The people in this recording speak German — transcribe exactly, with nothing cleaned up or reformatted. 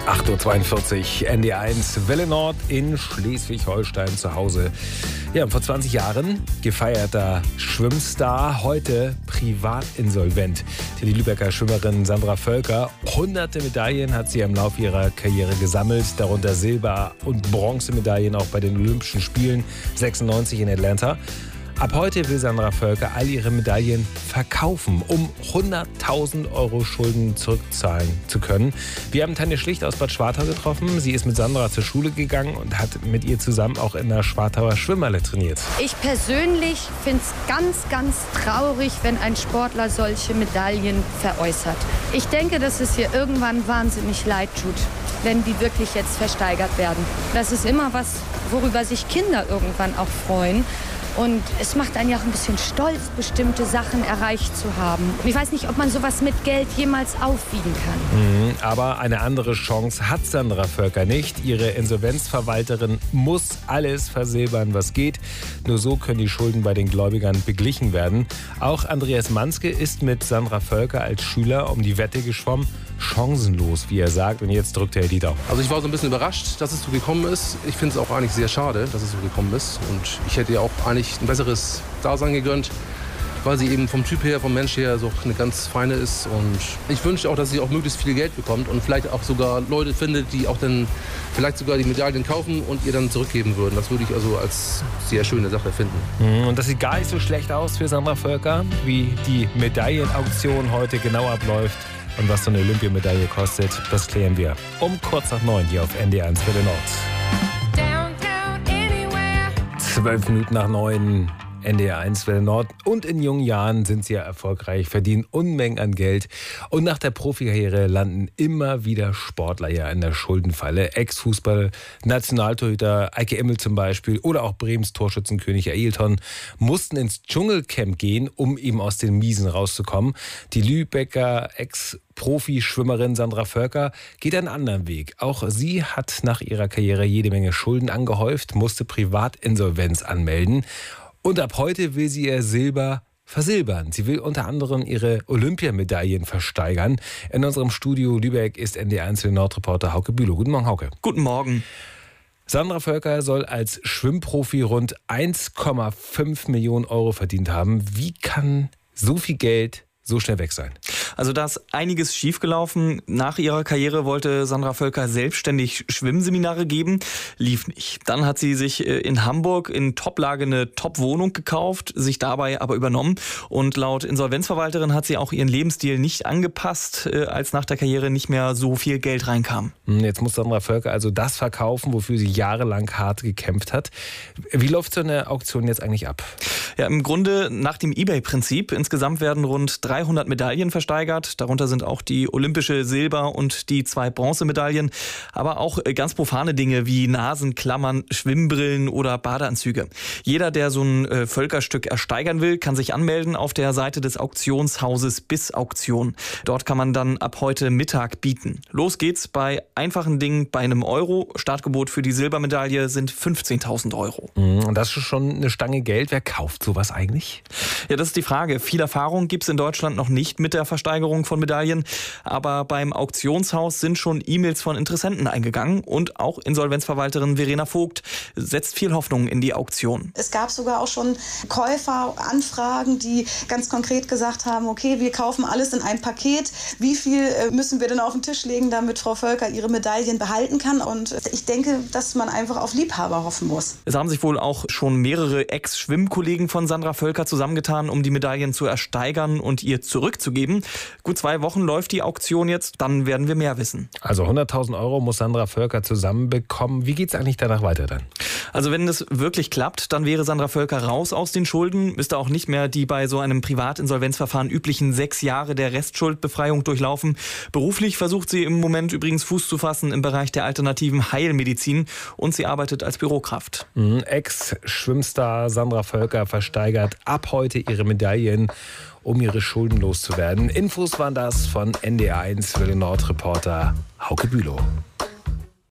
acht Uhr zweiundvierzig, N D eins, Welle Nord in Schleswig-Holstein zu Hause. Ja, vor zwanzig Jahren gefeierter Schwimmstar, heute privat insolvent. Die Lübecker Schwimmerin Sandra Völker, hunderte Medaillen hat sie im Laufe ihrer Karriere gesammelt, darunter Silber- und Bronzemedaillen auch bei den Olympischen Spielen sechsundneunzig in Atlanta. Ab heute will Sandra Völker all ihre Medaillen verkaufen, um hunderttausend Euro Schulden zurückzahlen zu können. Wir haben Tanja Schlicht aus Bad Schwartau getroffen. Sie ist mit Sandra zur Schule gegangen und hat mit ihr zusammen auch in der Schwartauer Schwimmhalle trainiert. Ich persönlich finde es ganz, ganz traurig, wenn ein Sportler solche Medaillen veräußert. Ich denke, dass es hier irgendwann wahnsinnig leid tut, wenn die wirklich jetzt versteigert werden. Das ist immer was, worüber sich Kinder irgendwann auch freuen. Und es macht einen ja auch ein bisschen stolz, bestimmte Sachen erreicht zu haben. Und ich weiß nicht, ob man sowas mit Geld jemals aufwiegen kann. Mhm, aber eine andere Chance hat Sandra Völker nicht. Ihre Insolvenzverwalterin muss alles versilbern, was geht. Nur so können die Schulden bei den Gläubigern beglichen werden. Auch Andreas Manske ist mit Sandra Völker als Schüler um die Wette geschwommen. Chancenlos, wie er sagt. Und jetzt drückt er die Daumen. Also ich war so ein bisschen überrascht, dass es so gekommen ist. Ich finde es auch eigentlich sehr schade, dass es so gekommen ist. Und ich hätte ihr auch eigentlich ein besseres Dasein gegönnt, weil sie eben vom Typ her, vom Mensch her so eine ganz feine ist. Und ich wünsche auch, dass sie auch möglichst viel Geld bekommt und vielleicht auch sogar Leute findet, die auch dann vielleicht sogar die Medaillen kaufen und ihr dann zurückgeben würden. Das würde ich also als sehr schöne Sache finden. Und das sieht gar nicht so schlecht aus für Sandra Völker, wie die Medaillenauktion heute genau abläuft. Und was so eine Olympiamedaille kostet, das klären wir um kurz nach neun hier auf N D eins Welle Nord. Zwölf Minuten nach neun, N D eins Welle Nord. Und in jungen Jahren sind sie ja erfolgreich, verdienen Unmengen an Geld. Und nach der Profikarriere landen immer wieder Sportler ja in der Schuldenfalle. Ex-Fußball, Nationaltorhüter Eike Immel zum Beispiel oder auch Bremens Torschützenkönig Ailton mussten ins Dschungelcamp gehen, um eben aus den Miesen rauszukommen. Die Lübecker Ex- Profi-Schwimmerin Sandra Völker geht einen anderen Weg. Auch sie hat nach ihrer Karriere jede Menge Schulden angehäuft, musste Privatinsolvenz anmelden. Und ab heute will sie ihr Silber versilbern. Sie will unter anderem ihre Olympiamedaillen versteigern. In unserem Studio Lübeck ist N D eins Nordreporter Hauke Bülow. Guten Morgen, Hauke. Guten Morgen. Sandra Völker soll als Schwimmprofi rund eins Komma fünf Millionen Euro verdient haben. Wie kann so viel Geld so schnell weg sein? Also da ist einiges schiefgelaufen. Nach ihrer Karriere wollte Sandra Völker selbstständig Schwimmseminare geben. Lief nicht. Dann hat sie sich in Hamburg in Toplage eine Top-Wohnung gekauft, sich dabei aber übernommen. Und laut Insolvenzverwalterin hat sie auch ihren Lebensstil nicht angepasst, als nach der Karriere nicht mehr so viel Geld reinkam. Jetzt muss Sandra Völker also das verkaufen, wofür sie jahrelang hart gekämpft hat. Wie läuft so eine Auktion jetzt eigentlich ab? Ja, im Grunde nach dem eBay-Prinzip. Insgesamt werden rund dreihundert Medaillen versteigert. Darunter sind auch die olympische Silber- und die zwei Bronzemedaillen. Aber auch ganz profane Dinge wie Nasenklammern, Schwimmbrillen oder Badeanzüge. Jeder, der so ein Völkerstück ersteigern will, kann sich anmelden auf der Seite des Auktionshauses BIS Auktion. Dort kann man dann ab heute Mittag bieten. Los geht's bei einfachen Dingen bei einem Euro. Startgebot für die Silbermedaille sind fünfzehntausend Euro. Und das ist schon eine Stange Geld. Wer kauft sowas eigentlich? Ja, das ist die Frage. Viel Erfahrung gibt es in Deutschland noch nicht mit der Versteigerung von Medaillen. Aber beim Auktionshaus sind schon E-Mails von Interessenten eingegangen. Und auch Insolvenzverwalterin Verena Vogt setzt viel Hoffnung in die Auktion. Es gab sogar auch schon Käuferanfragen, die ganz konkret gesagt haben, okay, wir kaufen alles in einem Paket. Wie viel müssen wir denn auf den Tisch legen, damit Frau Völker ihre Medaillen behalten kann? Und ich denke, dass man einfach auf Liebhaber hoffen muss. Es haben sich wohl auch schon mehrere Ex-Schwimmkollegen von Sandra Völker zusammengetan, um die Medaillen zu ersteigern und ihr zurückzugeben. Gut zwei Wochen läuft die Auktion jetzt, dann werden wir mehr wissen. Also hunderttausend Euro muss Sandra Völker zusammenbekommen. Wie geht es eigentlich danach weiter dann? Also wenn das wirklich klappt, dann wäre Sandra Völker raus aus den Schulden, müsste auch nicht mehr die bei so einem Privatinsolvenzverfahren üblichen sechs Jahre der Restschuldbefreiung durchlaufen. Beruflich versucht sie im Moment übrigens Fuß zu fassen im Bereich der alternativen Heilmedizin und sie arbeitet als Bürokraft. Mhm. Ex-Schwimmstar Sandra Völker versteigert ab heute ihre Medaillen, um ihre Schulden loszuwerden. Infos waren das von N D eins Welle Nord Reporter Hauke Bülow.